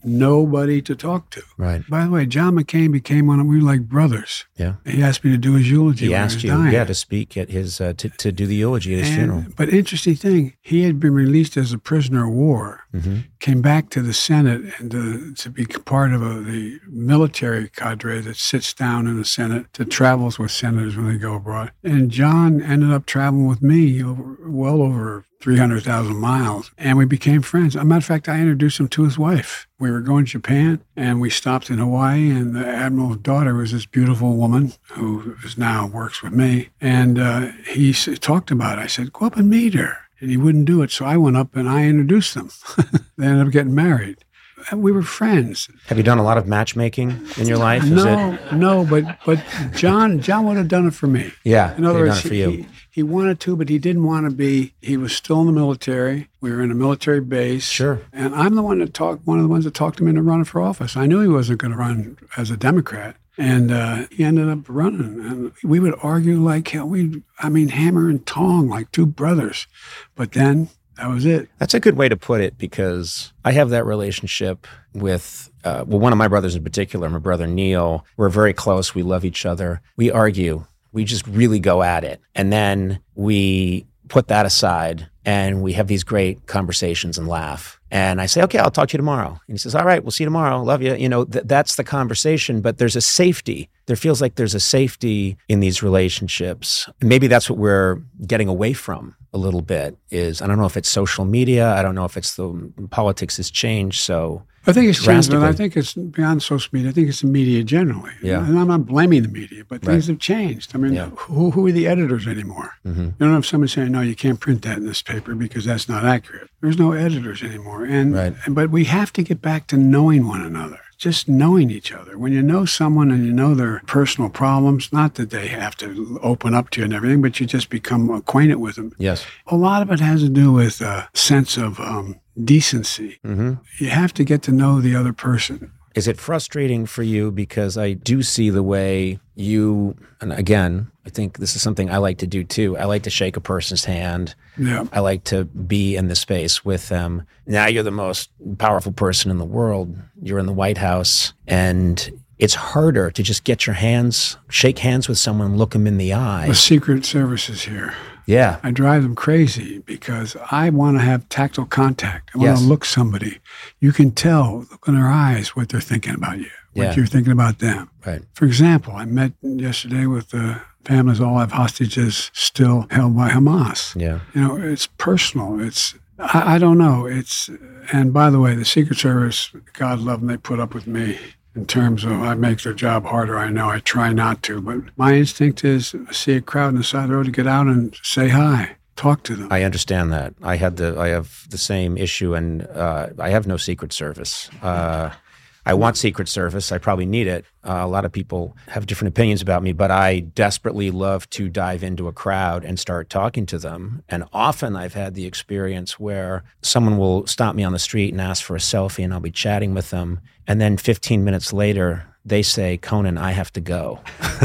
[SPEAKER 3] nobody to talk to.
[SPEAKER 1] Right.
[SPEAKER 3] By the way, John McCain became one of, we were like brothers.
[SPEAKER 1] Yeah.
[SPEAKER 3] He asked me to do his eulogy.
[SPEAKER 1] He
[SPEAKER 3] when
[SPEAKER 1] asked
[SPEAKER 3] he
[SPEAKER 1] you,
[SPEAKER 3] was dying.
[SPEAKER 1] yeah, to speak at his, uh, to, to do the eulogy at his
[SPEAKER 3] And-
[SPEAKER 1] funeral.
[SPEAKER 3] But interesting thing, he had been released as a prisoner of war,
[SPEAKER 1] Mm-hmm.
[SPEAKER 3] came back to the Senate and to, to be part of a, the military cadre that sits down in the Senate, that travels with senators when they go abroad. And John ended up traveling with me over, well over three hundred thousand miles, and we became friends. As a matter of fact, I introduced him to his wife. We were going to Japan, and we stopped in Hawaii, and the admiral's daughter was this beautiful woman who is now works with me. And uh, he s- talked about it. I said, go up and meet her. And he wouldn't do it, so I went up and I introduced them. They ended up getting married. And we were friends.
[SPEAKER 1] Have you done a lot of matchmaking in your life? Is
[SPEAKER 3] No,
[SPEAKER 1] it?
[SPEAKER 3] no, but but John John would have done it for me.
[SPEAKER 1] Yeah.
[SPEAKER 3] In other
[SPEAKER 1] they've
[SPEAKER 3] words,
[SPEAKER 1] done it for you.
[SPEAKER 3] he, he wanted to, but he didn't want to be. He was still in the military. We were in a military base.
[SPEAKER 1] Sure.
[SPEAKER 3] And I'm the one that talked. One of the ones that talked him into running for office. I knew he wasn't going to run as a Democrat, and uh, he ended up running. And we would argue like hell. We, I mean, hammer and tong like two brothers. But then that was it.
[SPEAKER 1] That's a good way to put it, because I have that relationship with, uh, well, one of my brothers in particular, my brother Neil. We're very close. We love each other. We argue. We just really go at it. And then we put that aside and we have these great conversations and laugh. And I say, okay, I'll talk to you tomorrow. And he says, all right, we'll see you tomorrow. Love you. You know, th- that's the conversation, but there's a safety. There feels like there's a safety in these relationships. And maybe that's what we're getting away from a little bit is, I don't know if it's social media. I don't know if it's the politics has changed. So
[SPEAKER 3] I think it's changed, but I
[SPEAKER 1] drastically.
[SPEAKER 3] think it's beyond social media. I think it's the media generally.
[SPEAKER 1] Yeah.
[SPEAKER 3] And I'm not blaming the media, but things
[SPEAKER 1] Right.
[SPEAKER 3] have changed. I mean,
[SPEAKER 1] Yeah.
[SPEAKER 3] who, who are the editors anymore?
[SPEAKER 1] Mm-hmm.
[SPEAKER 3] You don't have someone saying, no, you can't print that in this paper because that's not accurate. There's no editors anymore. And
[SPEAKER 1] Right.
[SPEAKER 3] But we have to get back to knowing one another. Just knowing each other. When you know someone and you know their personal problems, not that they have to open up to you and everything, but you just become acquainted with them.
[SPEAKER 1] Yes.
[SPEAKER 3] A lot of it has to do with a sense of um, decency.
[SPEAKER 1] Mm-hmm.
[SPEAKER 3] You have to get to know the other person.
[SPEAKER 1] Is it frustrating for you? Because I do see the way you, and again, I think this is something I like to do too. I like to shake a person's hand.
[SPEAKER 3] Yeah.
[SPEAKER 1] I like to be in the space with them. Now you're the most powerful person in the world. You're in the White House, and it's harder to just get your hands, shake hands with someone, look them in the eye.
[SPEAKER 3] The Secret Service is here.
[SPEAKER 1] Yeah.
[SPEAKER 3] I drive them crazy because I want to have tactile contact. I want
[SPEAKER 1] Yes.
[SPEAKER 3] to look somebody. You can tell, look in their eyes, what they're thinking about you, what
[SPEAKER 1] Yeah.
[SPEAKER 3] you're thinking about them.
[SPEAKER 1] Right.
[SPEAKER 3] For example, I met yesterday with the families all have hostages still held by Hamas.
[SPEAKER 1] Yeah.
[SPEAKER 3] You know, it's personal. It's, I, I don't know. It's, and by the way, the Secret Service, God love them, they put up with me. In terms of, I make their job harder. I know I try not to, but my instinct is see a crowd on the side of the road to get out and say hi, talk to them.
[SPEAKER 1] I understand that. I had the, I have the same issue, and uh, I have no Secret Service. Uh, I want Secret Service. I probably need it. Uh, a lot of people have different opinions about me, but I desperately love to dive into a crowd and start talking to them. And often I've had the experience where someone will stop me on the street and ask for a selfie, and I'll be chatting with them. And then fifteen minutes later, they say, Conan, I have to go.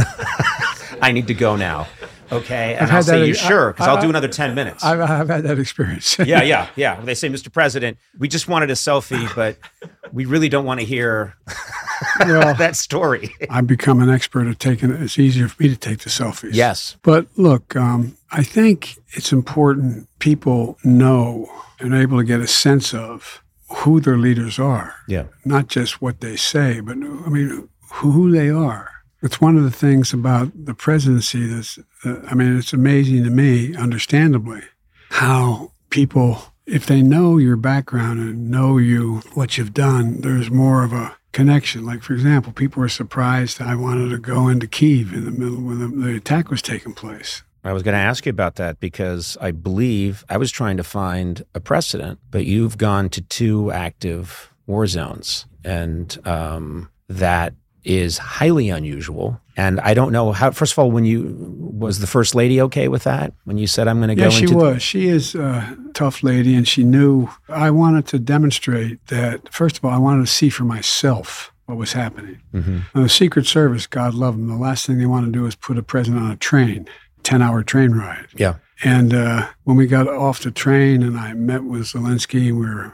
[SPEAKER 1] I need to go now. Okay. And
[SPEAKER 3] I've
[SPEAKER 1] I'll
[SPEAKER 3] had
[SPEAKER 1] say,
[SPEAKER 3] that-
[SPEAKER 1] you sure? Because
[SPEAKER 3] I-
[SPEAKER 1] I'll do
[SPEAKER 3] I-
[SPEAKER 1] another ten minutes.
[SPEAKER 3] I've, I've had that experience.
[SPEAKER 1] yeah, yeah, yeah. They say, Mister President, we just wanted a selfie, but we really don't want to hear
[SPEAKER 3] Well,
[SPEAKER 1] that story.
[SPEAKER 3] I've become an expert at taking it. It's easier for me to take the selfies.
[SPEAKER 1] Yes.
[SPEAKER 3] But look, um, I think it's important people know and are able to get a sense of who their leaders are.
[SPEAKER 1] Yeah.
[SPEAKER 3] Not just what they say, but I mean, who they are. It's one of the things about the presidency that's, uh, I mean, it's amazing to me, understandably, how people, if they know your background and know you, what you've done, there's more of a connection. Like, for example, people were surprised I wanted to go into Kyiv in the middle when the, the attack was taking place.
[SPEAKER 1] I was going to ask you about that because I believe I was trying to find a precedent, but you've gone to two active war zones, and um, that is highly unusual. And I don't know how, first of all, when you, was the First Lady okay with that? When you said, I'm going to go
[SPEAKER 3] Yeah,
[SPEAKER 1] into...
[SPEAKER 3] she was. She is a tough lady, and she knew. I wanted to demonstrate that, first of all, I wanted to see for myself what was happening.
[SPEAKER 1] Mm-hmm.
[SPEAKER 3] Now, the Secret Service, God love them, the last thing they want to do is put a president on a train, ten-hour train ride.
[SPEAKER 1] Yeah.
[SPEAKER 3] And uh, when we got off the train and I met with Zelensky, we were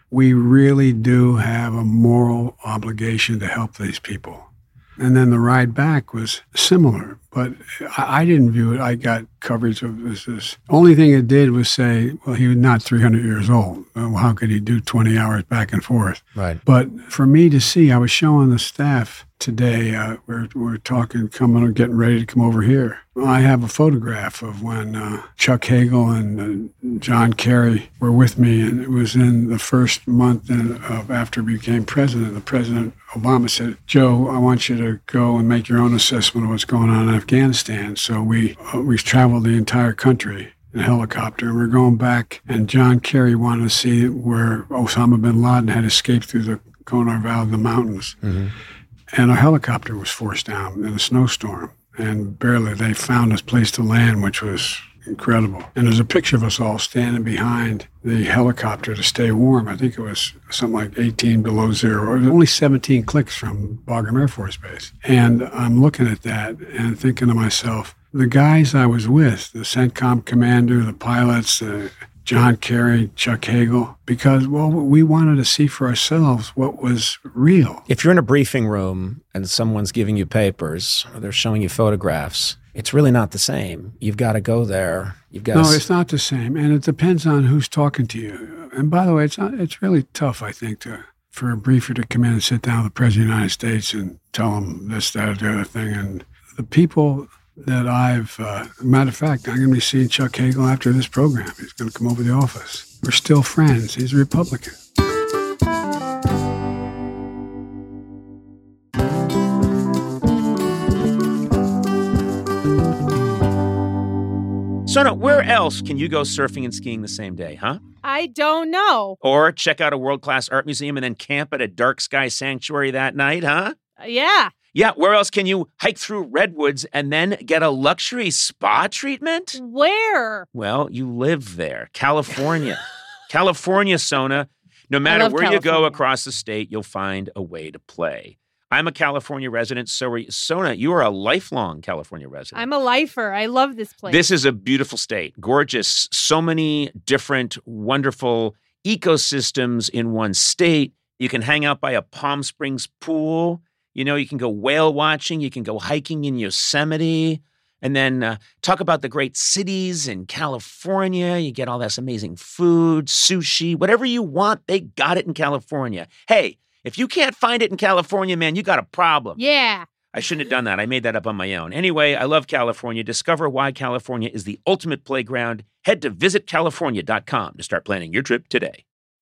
[SPEAKER 3] we really do have a moral obligation to help these people. And then the ride back was similar, but I, I didn't view it. I got coverage of this, this. Only thing it did was say, well, he was not three hundred years old. Well, how could he do twenty hours back and forth?
[SPEAKER 1] Right.
[SPEAKER 3] But for me to see, I was showing the staff today, uh, we're, we're talking, coming or getting ready to come over here. I have a photograph of when uh, Chuck Hagel and uh, John Kerry were with me, and it was in the first month in, of after he became president. The President Obama said, Joe, I want you to go and make your own assessment of what's going on in Afghanistan. So we uh, we traveled the entire country in a helicopter, and we're going back, and John Kerry wanted to see where Osama bin Laden had escaped through the Konar Valley, the mountains. Mm-hmm. And our helicopter was forced down in a snowstorm, and barely they found a place to land, which was incredible. And there's a picture of us all standing behind the helicopter to stay warm. I think it was something like eighteen below zero. It was only seventeen clicks from Bagram Air Force Base. And I'm looking at that and thinking to myself, the guys I was with, the CENTCOM commander, the pilots, the John Kerry, Chuck Hagel, because, well, we wanted to see for ourselves what was real.
[SPEAKER 1] If you're in a briefing room and someone's giving you papers or they're showing you photographs, it's really not the same. You've got to go there. You've got
[SPEAKER 3] no,
[SPEAKER 1] to...
[SPEAKER 3] it's not the same, and it depends on who's talking to you. And by the way, it's not, it's really tough, I think, to for a briefer to come in and sit down with the President of the United States and tell them this, that, or the other thing. And the people that I've, uh, matter of fact, I'm going to be seeing Chuck Hagel after this program. He's going to come over to the office. We're still friends. He's a Republican.
[SPEAKER 1] Sona, where else can you go surfing and skiing the same day, huh?
[SPEAKER 2] I don't know.
[SPEAKER 1] Or check out a world-class art museum and then camp at a dark sky sanctuary that night, huh?
[SPEAKER 2] Uh, yeah.
[SPEAKER 1] Yeah, where else can you hike through redwoods and then get a luxury spa treatment?
[SPEAKER 2] Where?
[SPEAKER 1] Well, you live there. California. California, Sona. No matter where
[SPEAKER 2] California.
[SPEAKER 1] you go across the state, you'll find a way to play. I'm a California resident, so are you. Sona, you are a lifelong California resident.
[SPEAKER 2] I'm a lifer. I love this place.
[SPEAKER 1] This is a beautiful state. Gorgeous. So many different, wonderful ecosystems in one state. You can hang out by a Palm Springs pool. You know, you can go whale watching. You can go hiking in Yosemite. And then uh, talk about the great cities in California. You get all this amazing food, sushi, whatever you want, they got it in California. Hey, if you can't find it in California, man, you got a problem.
[SPEAKER 2] Yeah.
[SPEAKER 1] I shouldn't have done that. I made that up on my own. Anyway, I love California. Discover why California is the ultimate playground. Head to visit california dot com to start planning your trip today.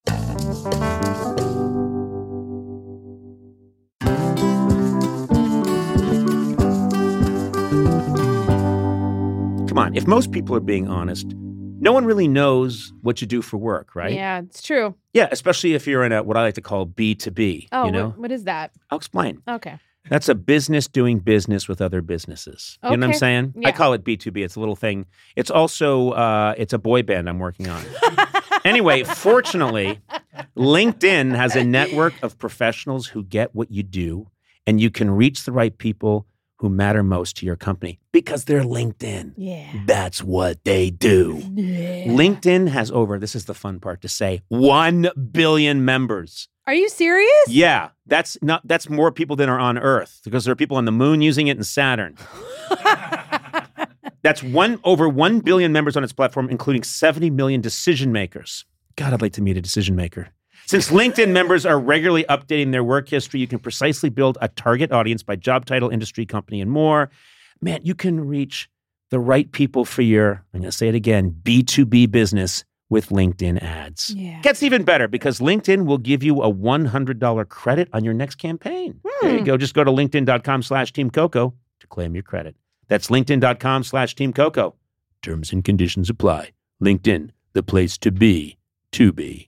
[SPEAKER 1] Come on, if most people are being honest, no one really knows what you do for work, right?
[SPEAKER 2] Yeah, it's true.
[SPEAKER 1] Yeah, especially if you're in a what I like to call B two B.
[SPEAKER 2] Oh,
[SPEAKER 1] you know?
[SPEAKER 2] what, what is that?
[SPEAKER 1] I'll explain.
[SPEAKER 2] Okay.
[SPEAKER 1] That's a business doing business with other businesses. You know what I'm
[SPEAKER 2] Okay.
[SPEAKER 1] saying?
[SPEAKER 2] Yeah.
[SPEAKER 1] I call it B two B. It's a little thing. It's also, uh, it's a boy band I'm working on. Anyway, fortunately, LinkedIn has a network of professionals who get what you do, and you can reach the right people who matter most to your company because they're LinkedIn.
[SPEAKER 2] Yeah.
[SPEAKER 1] That's what they do.
[SPEAKER 2] Yeah.
[SPEAKER 1] LinkedIn has over, this is the fun part to say, one billion members.
[SPEAKER 2] Are you serious?
[SPEAKER 1] Yeah, that's not that's more people than are on Earth because there are people on the moon using it and Saturn. That's one over one billion members on its platform, including seventy million decision makers. God, I'd like to meet a decision maker. Since LinkedIn members are regularly updating their work history, you can precisely build a target audience by job title, industry, company, and more. Man, you can reach the right people for your, I'm going to say it again, B two B business with LinkedIn ads.
[SPEAKER 2] Yeah.
[SPEAKER 1] Gets even better because LinkedIn will give you a one hundred dollars credit on your next campaign.
[SPEAKER 2] Hmm.
[SPEAKER 1] There you go. Just go to linkedin.com slash Team Coco to claim your credit. That's linkedin.com slash Team Coco. Terms and conditions apply. LinkedIn, the place to be, to be.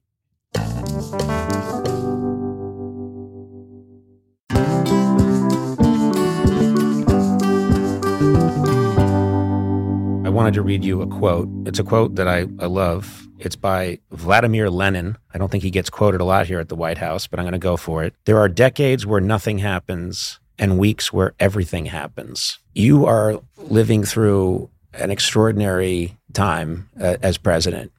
[SPEAKER 1] I wanted to read you a quote. It's a quote that I, I love. It's by Vladimir Lenin. I don't think he gets quoted a lot here at the White House, but I'm going to go for it. There are decades where nothing happens and weeks where everything happens. You are living through an extraordinary time uh, as president.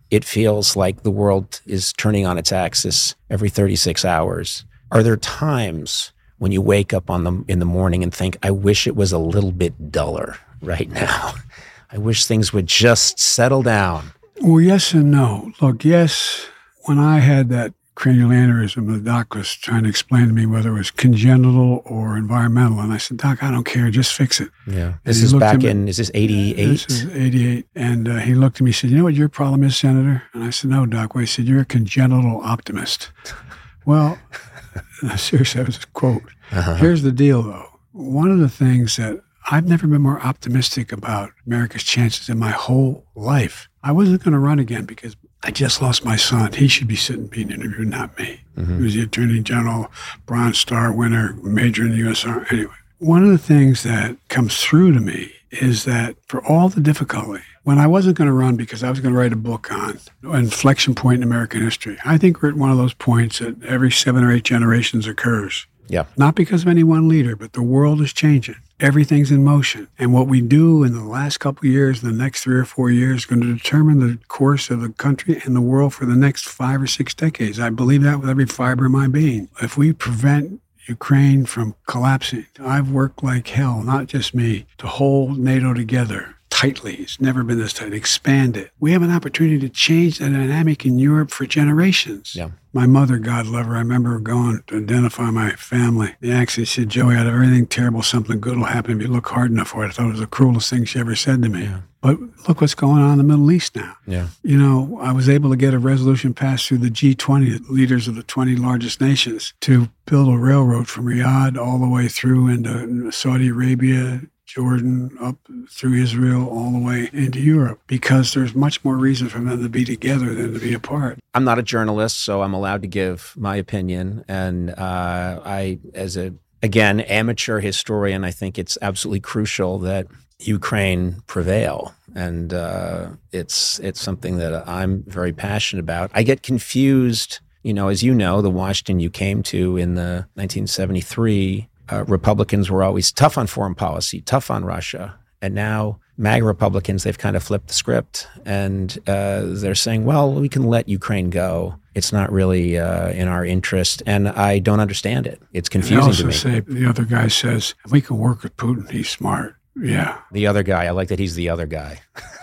[SPEAKER 1] it feels like the world is turning on its axis every thirty-six hours. Are there times when you wake up on the in the morning and think, I wish it was a little bit duller right now? I wish things would just settle down.
[SPEAKER 3] Well, yes and no. Look, yes, when I had that cranial aneurysm, the doc was trying to explain to me whether it was congenital or environmental. And I said, Doc, I don't care. Just fix it.
[SPEAKER 1] Yeah. This is back in, is this eighty-eight?
[SPEAKER 3] This is eighty-eight. And uh, he looked at me and said, you know what your problem is, Senator? And I said, no, Doc. Well, he said, you're a congenital optimist. Well, seriously, that was a quote. Uh-huh. Here's the deal, though. One of the things that I've never been more optimistic about America's chances in my whole life. I wasn't going to run again because I just lost my son. He should be sitting being interviewed, not me. Mm-hmm. He was the Attorney General, Bronze Star winner, major in the U S Army. Anyway, one of the things that comes through to me is that for all the difficulty, when I wasn't going to run because I was going to write a book on an inflection point in American history, I think we're at one of those points that every seven or eight generations occurs.
[SPEAKER 1] Yeah.
[SPEAKER 3] Not because of any one leader, but the world is changing. Everything's in motion. And what we do in the last couple of years, the next three or four years, is going to determine the course of the country and the world for the next five or six decades. I believe that with every fiber of my being. If we prevent Ukraine from collapsing, I've worked like hell, not just me, to hold NATO together tightly. It's never been this tight. Expand it. We have an opportunity to change the dynamic in Europe for generations.
[SPEAKER 1] Yeah.
[SPEAKER 3] My mother, God love her, I remember going to identify my family. The accident said, Joey, out of everything terrible, something good will happen if you look hard enough for it. I thought it was the cruelest thing she ever said to me. Yeah. But look what's going on in the Middle East now.
[SPEAKER 1] Yeah.
[SPEAKER 3] You know, I was able to get a resolution passed through the G twenty, the leaders of the twenty largest nations, to build a railroad from Riyadh all the way through into Saudi Arabia, Jordan, up through Israel, all the way into Europe, because there's much more reason for them to be together than to be apart.
[SPEAKER 1] I'm not a journalist, so I'm allowed to give my opinion. And uh, I, as a, again, amateur historian, I think it's absolutely crucial that Ukraine prevail. And uh, it's it's something that I'm very passionate about. I get confused, you know, as you know, the Washington you came to in the nineteen seventy-three Uh, Republicans were always tough on foreign policy, tough on Russia. And now MAGA Republicans, they've kind of flipped the script. And uh, they're saying, well, we can let Ukraine go. It's not really uh, in our interest. And I don't understand it. It's confusing to me.
[SPEAKER 3] They also say, the other guy says, if we can work with Putin, he's smart. Yeah.
[SPEAKER 1] The other guy. I like that he's the other guy.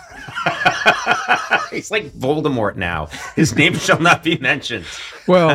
[SPEAKER 1] He's like Voldemort now. His name shall not be mentioned.
[SPEAKER 3] Well,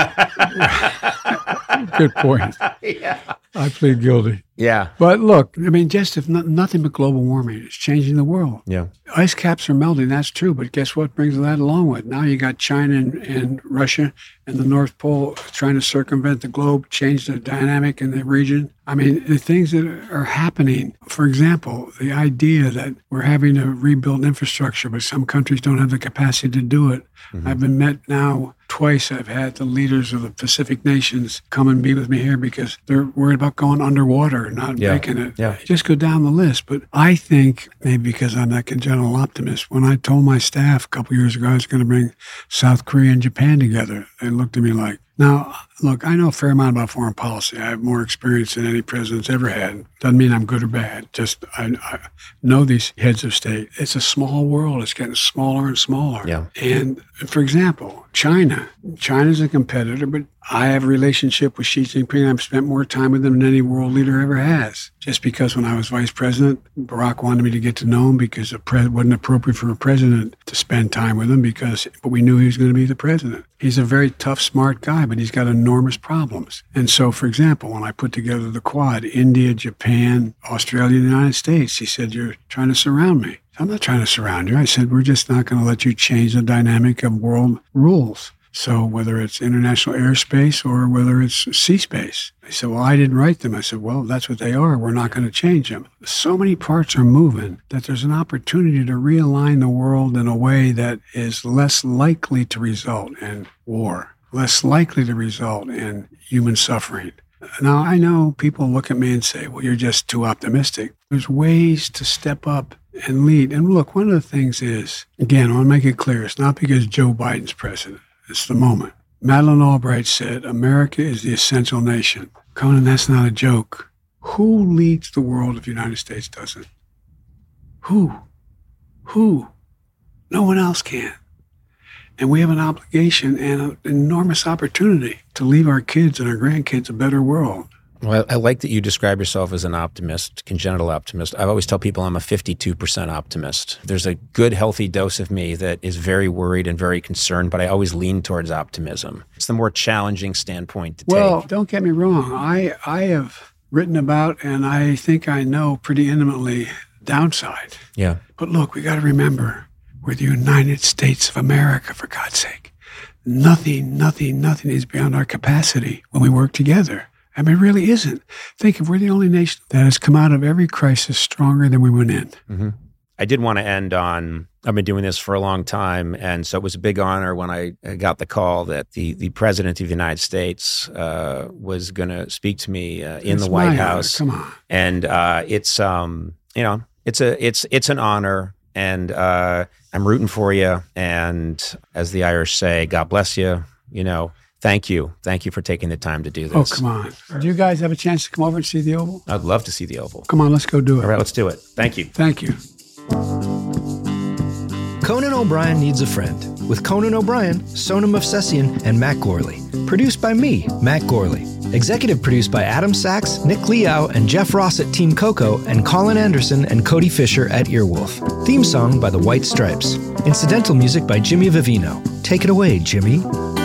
[SPEAKER 3] good point.
[SPEAKER 1] Yeah.
[SPEAKER 3] I plead guilty.
[SPEAKER 1] Yeah.
[SPEAKER 3] But look, I mean, just if no, nothing but global warming is changing the world.
[SPEAKER 1] Yeah.
[SPEAKER 3] Ice caps are melting, that's true. But guess what brings that along with? Now you got China and, and Russia and the North Pole trying to circumvent the globe, change the dynamic in the region. I mean, the things that are happening, for example, the idea that we're having to rebuild infrastructure, but some countries don't have the capacity to do it. Mm-hmm. I've been met now twice. I've had the leaders of the Pacific nations come and be with me here because they're worried about going underwater, not
[SPEAKER 1] yeah.
[SPEAKER 3] making it.
[SPEAKER 1] Yeah.
[SPEAKER 3] Just go down the list. But I think, maybe because I'm that congenital optimist, when I told my staff a couple years ago I was going to bring South Korea and Japan together, they looked at me like, now, look, I know a fair amount about foreign policy. I have more experience than any president's ever had. Doesn't mean I'm good or bad. Just I, I know these heads of state. It's a small world. It's getting smaller and smaller.
[SPEAKER 1] Yeah.
[SPEAKER 3] And for example, China. China's a competitor, but I have a relationship with Xi Jinping. I've spent more time with him than any world leader ever has. Just because when I was vice president, Barack wanted me to get to know him because it wasn't appropriate for a president to spend time with him because, but we knew he was going to be the president. He's a very tough, smart guy, but he's got enormous problems. And so, for example, when I put together the Quad, India, Japan, Australia, and the United States, he said, you're trying to surround me. I'm not trying to surround you. I said, we're just not going to let you change the dynamic of world rules. So whether it's international airspace or whether it's sea space. They said, well, I didn't write them. I said, well, that's what they are. We're not going to change them. So many parts are moving that there's an opportunity to realign the world in a way that is less likely to result in war, less likely to result in human suffering. Now, I know people look at me and say, well, you're just too optimistic. There's ways to step up and lead. And look, one of the things is, again, I want to make it clear, it's not because Joe Biden's president. It's the moment. Madeleine Albright said, America is the essential nation. Conan, that's not a joke. Who leads the world if the United States doesn't? Who? Who? No one else can. And we have an obligation and an enormous opportunity to leave our kids and our grandkids a better world.
[SPEAKER 1] Well, I like that you describe yourself as an optimist, congenital optimist. I always tell people I'm a fifty-two percent optimist. There's a good, healthy dose of me that is very worried and very concerned, but I always lean towards optimism. It's the more challenging standpoint to
[SPEAKER 3] well, take. Well, don't get me wrong. I, I have written about, and I think I know pretty intimately, downside.
[SPEAKER 1] Yeah.
[SPEAKER 3] But look, we got to remember, we're the United States of America, for God's sake. Nothing, nothing, nothing is beyond our capacity when we work together. I mean, it really isn't. Think if we're the only nation that has come out of every crisis stronger than we went in.
[SPEAKER 1] Mm-hmm. I did want to end on, I've been doing this for a long time, and so it was a big honor when I got the call that the, the President of the United States uh, was going to speak to me uh, in
[SPEAKER 3] it's
[SPEAKER 1] the White
[SPEAKER 3] my
[SPEAKER 1] House.
[SPEAKER 3] Honor. Come on.
[SPEAKER 1] And uh, it's, um, you know, it's a it's it's an honor, and uh, I'm rooting for you. And as the Irish say, God bless you, you know. Thank you. Thank you for taking the time to do this.
[SPEAKER 3] Oh, come on. Do you guys have a chance to come over and see the Oval?
[SPEAKER 1] I'd love to see the Oval.
[SPEAKER 3] Come on, let's go do it.
[SPEAKER 1] All right, let's do it. Thank you.
[SPEAKER 3] Thank you.
[SPEAKER 6] Conan O'Brien Needs a Friend with Conan O'Brien, Sonam Movsesian, and Matt Gorley. Produced by me, Matt Gorley. Executive produced by Adam Sachs, Nick Liao, and Jeff Ross at Team Coco, and Colin Anderson and Cody Fisher at Earwolf. Theme song by the White Stripes. Incidental music by Jimmy Vivino. Take it away, Jimmy.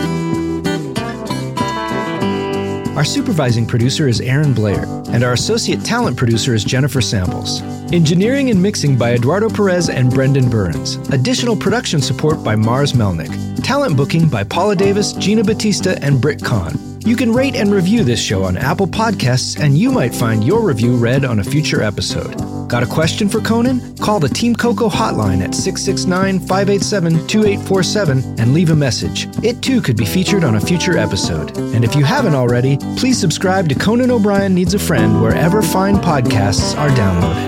[SPEAKER 6] Our supervising producer is Aaron Blair, and our associate talent producer is Jennifer Samples. Engineering and mixing by Eduardo Perez and Brendan Burns. Additional production support by Mars Melnick. Talent booking by Paula Davis, Gina Batista, and Britt Kahn. You can rate and review this show on Apple Podcasts, and you might find your review read on a future episode. Got a question for Conan? Call the Team Coco hotline at six six nine, five eight seven, two eight four seven and leave a message. It too could be featured on a future episode. And if you haven't already, please subscribe to Conan O'Brien Needs a Friend wherever fine podcasts are downloaded.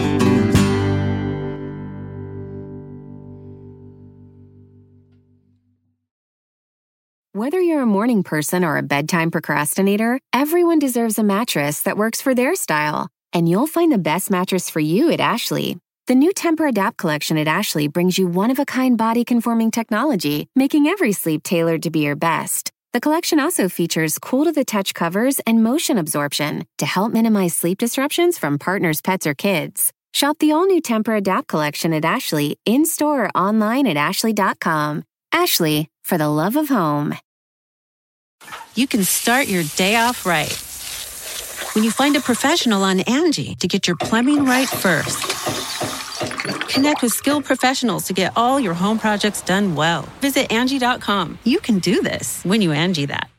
[SPEAKER 7] Whether you're a morning person or a bedtime procrastinator, everyone deserves a mattress that works for their style. And you'll find the best mattress for you at Ashley. The new Tempur-Adapt collection at Ashley brings you one-of-a-kind body-conforming technology, making every sleep tailored to be your best. The collection also features cool-to-the-touch covers and motion absorption to help minimize sleep disruptions from partners, pets, or kids. Shop the all-new Tempur-Adapt collection at Ashley, in-store or online at ashley dot com. Ashley, for the love of home.
[SPEAKER 8] You can start your day off right when you find a professional on Angie to get your plumbing right first. Connect with skilled professionals to get all your home projects done well. Visit Angie dot com. You can do this when you Angie that.